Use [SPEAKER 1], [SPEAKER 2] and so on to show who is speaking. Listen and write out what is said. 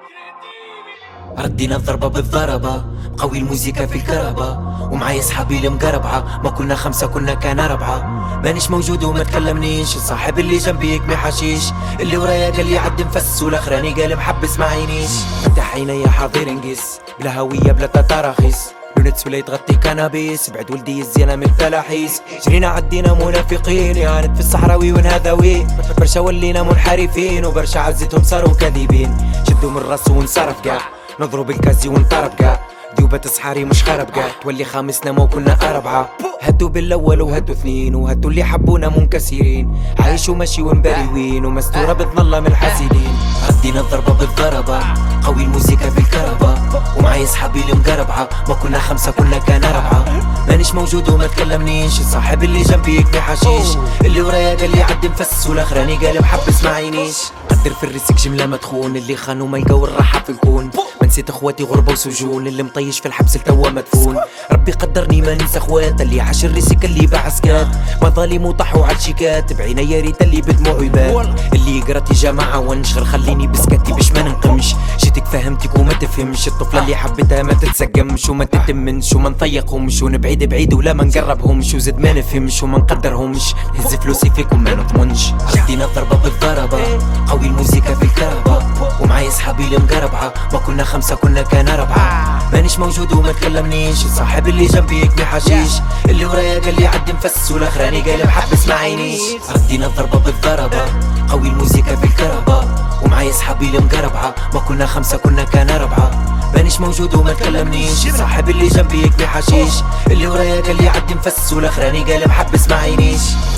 [SPEAKER 1] ردينا الضربة بالضربة، قوي الموسيقى في الكربة، ومعايا صحابي المقربعة، ما كنا خمسة كنا كان 4. مانيش موجود وما تكلمنيش، الصاحب اللي جنبي يكمي حشيش، اللي ورايا قال لي عد نفس، والاخراني قال محبس ما عينيش. فتح عينيا حاضر نقيس، بلا هوية بلا تراخيص، لونت ولا تغطي كنابيس، بعد ولدي الزينة من التلاحيس. جرينا عدينا منافقين، يعاند في الصحراوي ونهذاوي، برشا ولينا منحرفين، وبرشا عزتهم صاروا كذيبين. شدوا من راسو ونصرف قاع، نضرب الكازي ونطرب قاع، ديوبة صحاري مش خرب قاع، تولي خامسنا ما كنا 4. هدوا بالاول وهدوا 2، وهدوا اللي حبونا منكسرين، عايش وماشي ومبريوين، ومستورة بتظل من الحاسدين. ردينا الضربة بالضربة، قوي الموسيقى في الكربة، ومعايا صحابي المقربعة، ما كنا خمسة كنا كان 4. مانيش موجود وما تكلمنيش، الصاحب اللي جنبي يكفي حشيش، اللي ورايا قال لي عد نفس، والاخراني قال محبس ما عينيش. قدر في الريسك جملة ما تخون، اللي خانوا ما لقاو الراحة في الكون، ما نسيت اخواتي غربة وسجون، اللي مطيش في الحبس لتوا مدفون. ربي قدرني ما ننسى اخوات، اللي عاش الريسك اللي باع سكات، ما ظالم وطاحوا على الشيكات، بعينا يا ريت اللي بدموع عباد، اللي يقراتي جماعة ونشغل خليني بسكتي باش ما ننقمش. جيتك فهمتك وما تفهمش، الطفلة اللي حبيتها ما تتسقمش وما تتمنش، وما نضيقهمش ونبعد بعيد ولا ما نقربهمش، وزد ما نفهمش وما نقدرهمش، نهز فلوسي فيكم ما نضمنش. ردينا الضربة بالضربة، قوي الموسيقى في الكربة، ومعايا صحابي المقربعة، ما كنا خمسة كنا كان 4. مانيش موجود وما تكلمنيش، الصاحب اللي جنبي يكمي حشيش، اللي ورايا قال لي عد نفس، والاخراني قال محبس ما عينيش. ردينا الضربة بالضربة، قوي الموسيقى في الكربة، ومعايا صحابي المقربعة، ما كنا خمسة كنا كان 4. مانيش موجود وما تكلمنيش، الصاحب اللي جنبي يكمي حشيش، اللي ورايا قال لي عد نفس، والاخراني قال محبس ما عينيش.